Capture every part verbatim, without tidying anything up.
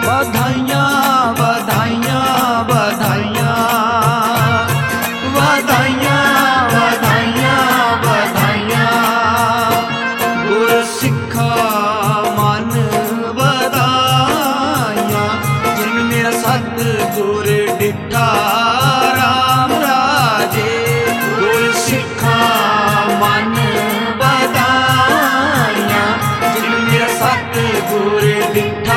बधाइयाँ बधाइयाँ बधाइयाँ बधाइयाँ बधाइयाँ बधाइयाँ गुर सिखा मन बधाइयाँ जिन मेरा सतगुर डिठा राम राजे गुर सिखा मन बधाइयाँ जिन मेरा सतगुर डिठा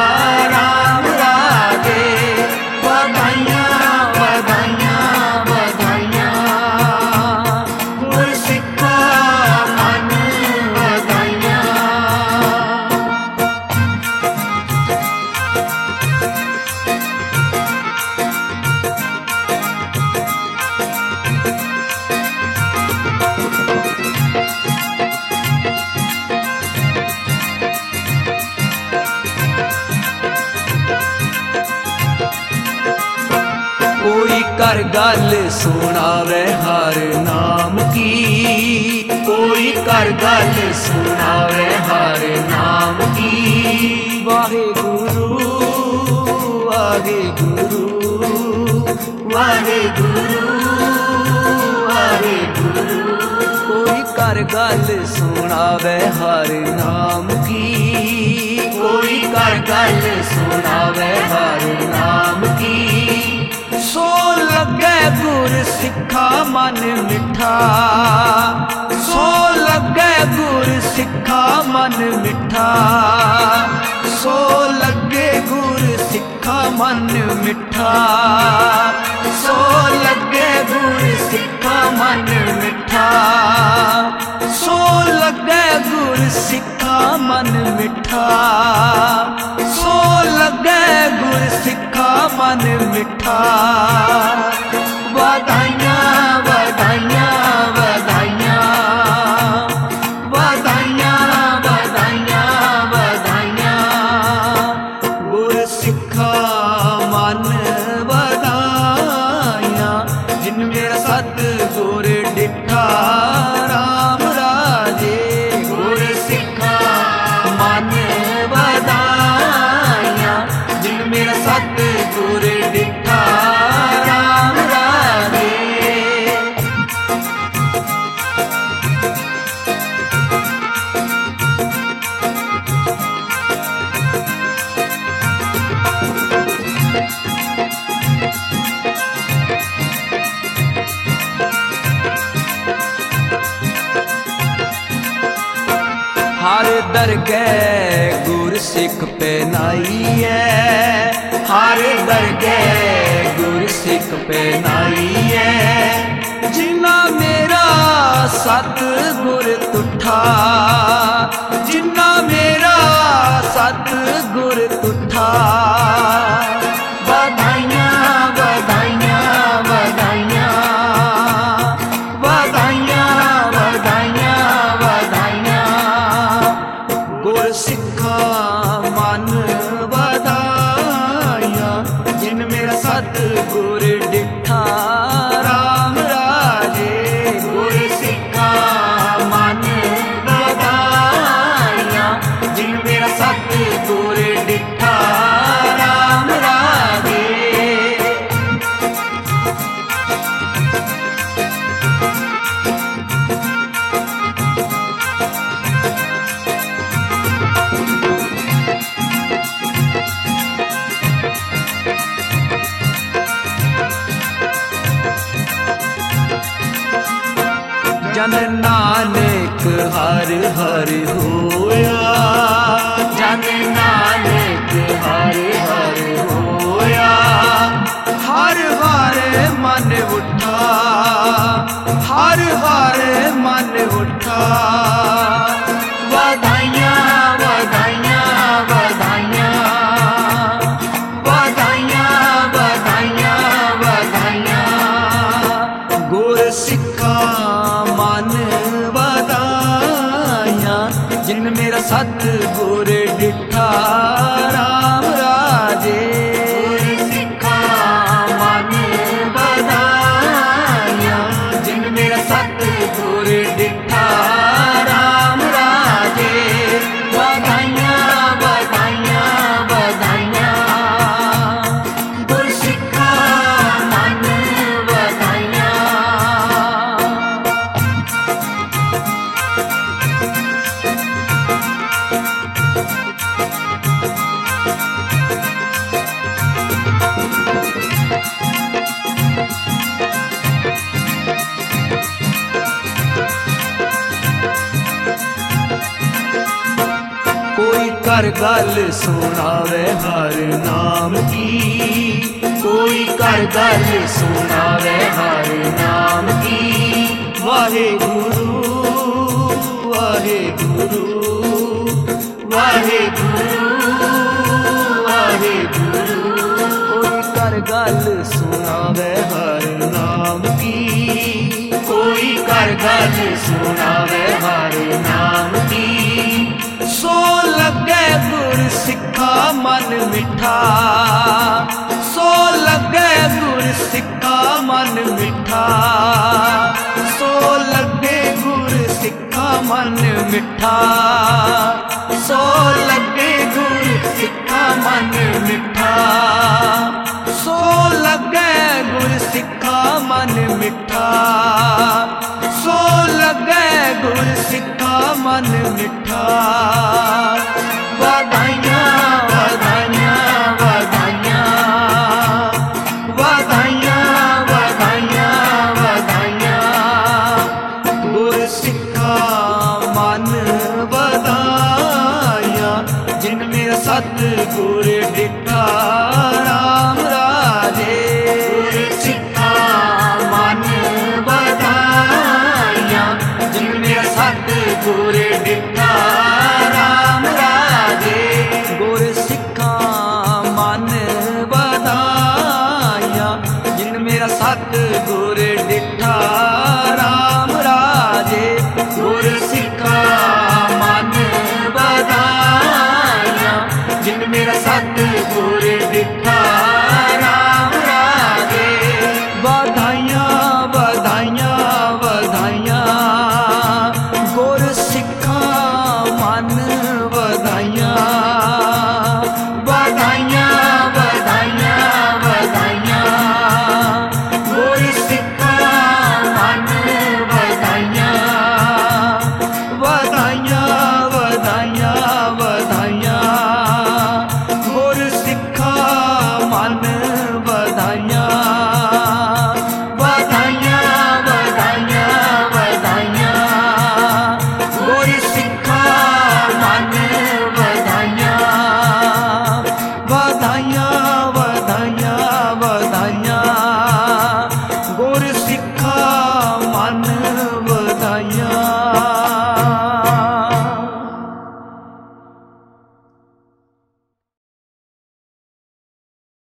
कोई कर गल सुनावे हर नाम की कोई कर गल सुनावे हर नाम की वाहे गुरु वाहे गुरु वाहे गुरु वाहे गुरु कोई कर गल सुनावे हर नाम की कोई कर गल सुनावे हर नाम की सो लगे गुर सिखा मन मिठा सो लगे गुर सिखा मन मिठा सो लगे गुर सिखा मन मिठा सो लगे गुर सिखा मन मिठा सो लगे गुर सिखा मन मिठा सो लगे गुर सिखा मन मिठा बधाइयाँ बधाइयाँ बधाइयाँ बधाइयाँ बधाइयाँ बधाइयाँ गुर सिखा मन बधाइयाँ जिन मेरा सतगुर डिठा राम राजे गुर सिखा मन बधाइयाँ जिन मेरा सतगुर डिठा राम राजे हर दरगह गुर सिख पहनाई है हर दरगह गुर सिख पहनाई है जिन्ना मेरा सतगुर तुठा जिन्ना मेरा सतगुर तुठा बधाइयाँ बधाइयाँ बधाइयाँ बधाइयाँ बधाइयाँ बधाइयाँ गुर सिखा मन बधाइयाँ जिन मेरा सतगुर डिठा राम राजे गुर सिखा मन बधाइयाँ जिन मेरा सतगुर डिठा राम राजे जन नानक हर हर होया जन नानक हर हर होया हर हर मन उठा हर हर मन उठा बधाइयाँ बधाइयाँ बधाइयाँ बधाइयाँ बधाइयाँ बधाइयाँ गुर सिखा मन बधाइयाँ जिन मेरा सतगुर डिठा राम राजे गुर सिखा मन बधाइयाँ जिन मेरा सतगुर डिठा राम राजे बधाइयाँ बधाइयाँ बधाइयाँ कर गल सुनावे हर नाम की, कोई कर गल सुनावे हर नाम की। वाहे गुरु वाहे गुरु वाहे गुरु वाहे गुरु, कोई कर गल सुनावे हर नाम की, कोई कर गल सुनावे हर नाम की। सो लगे गुर सिक्खा मन मिठा, सो लगे गुर सिक्खा मन मिठा, सो लगे गुर सिक्खा मन मिठा, सो लगे गुर सिक्खा मन मिठा, सो लगे गुर सिक्खा मन मिठा, सो लगे गुर सिक्खा मन मिठा। वाधाइयां वाधाइयां वाधाइयां वाधाइयां वाधाइयां वाधाइयां, गुर सिक्खा मन वधाइयां, जिन मेरा सतगुर डिठा राम राजे। गुर सिक्खा मन वधाइयां, जिन मेरा सतगुर डिठा राम राजे। गुर सिक्खा मन वधाइयां, जिन मेरा सतगुर डिठा राम राजे। गुर सिक्खा मन वधाइयां, जिन मेरा सतगुर डिठा